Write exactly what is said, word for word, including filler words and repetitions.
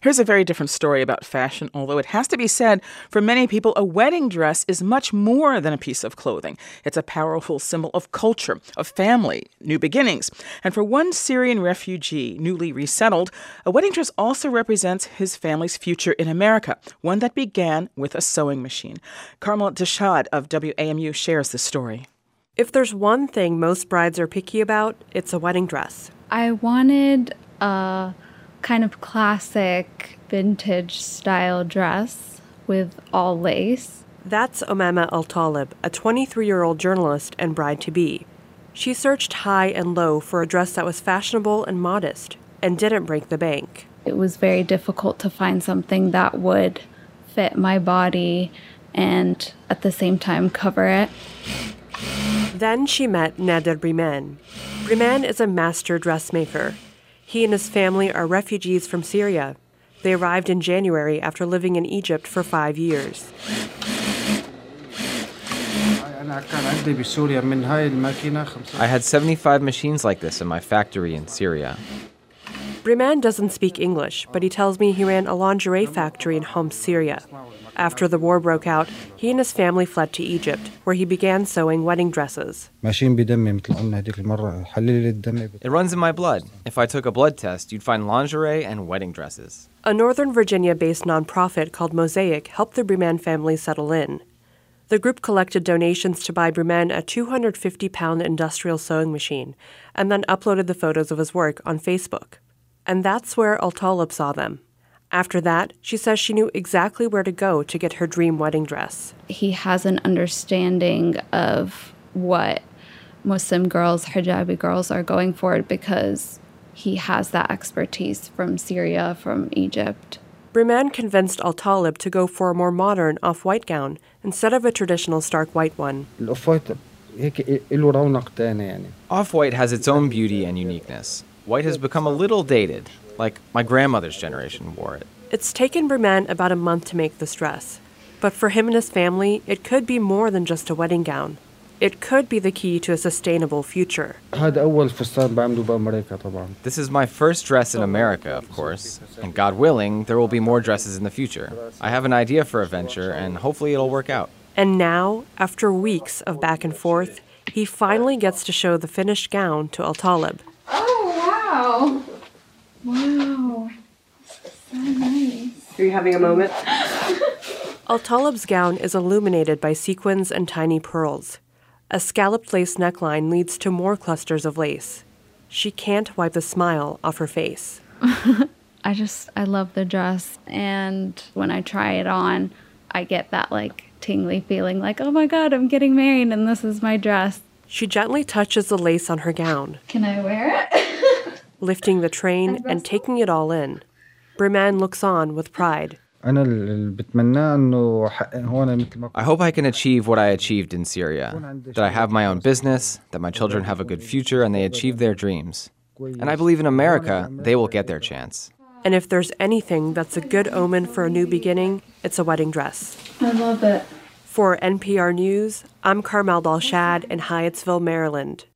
Here's a very different story about fashion, although it has to be said, for many people, a wedding dress is much more than a piece of clothing. It's a powerful symbol of culture, of family, new beginnings. And for one Syrian refugee, newly resettled, a wedding dress also represents his family's future in America, one that began with a sewing machine. Carmel Deshad of W A M U shares the story. If there's one thing most brides are picky about, it's a wedding dress. I wanted a kind of classic vintage style dress with all lace. That's Omama Al-Talib, a twenty-three-year-old journalist and bride-to-be. She searched high and low for a dress that was fashionable and modest and didn't break the bank. It was very difficult to find something that would fit my body and at the same time cover it. Then she met Nader Briman. Briman is a master dressmaker. He and his family are refugees from Syria. They arrived in January after living in Egypt for five years. I had seventy-five machines like this in my factory in Syria. Briman doesn't speak English, but he tells me he ran a lingerie factory in Homs, Syria. After the war broke out, he and his family fled to Egypt, where he began sewing wedding dresses. It runs in my blood. If I took a blood test, you'd find lingerie and wedding dresses. A Northern Virginia-based nonprofit called Mosaic helped the Briman family settle in. The group collected donations to buy Briman a two hundred fifty pound industrial sewing machine and then uploaded the photos of his work on Facebook. And that's where Al-Talib saw them. After that, she says she knew exactly where to go to get her dream wedding dress. He has an understanding of what Muslim girls, hijabi girls, are going for because he has that expertise from Syria, from Egypt. Briman convinced Al-Talib to go for a more modern off-white gown instead of a traditional stark white one. Off-white has its own beauty and uniqueness. White has become a little dated, like my grandmother's generation wore it. It's taken Briman about a month to make this dress. But for him and his family, it could be more than just a wedding gown. It could be the key to a sustainable future. This is my first dress in America, of course, and God willing, there will be more dresses in the future. I have an idea for a venture, and hopefully it'll work out. And now, after weeks of back and forth, he finally gets to show the finished gown to Al-Talib. Oh, wow. Wow. So nice. Are you having a moment? Al-Talib's gown is illuminated by sequins and tiny pearls. A scalloped lace neckline leads to more clusters of lace. She can't wipe the smile off her face. I just, I love the dress. And when I try it on, I get that like tingly feeling like, oh my God, I'm getting married and this is my dress. She gently touches the lace on her gown. Can I wear it? Lifting the train and taking it all in. Briman looks on with pride. I hope I can achieve what I achieved in Syria, that I have my own business, that my children have a good future and they achieve their dreams. And I believe in America, they will get their chance. And if there's anything that's a good omen for a new beginning, it's a wedding dress. I love it. For N P R News, I'm Carmel Dalshad in Hyattsville, Maryland.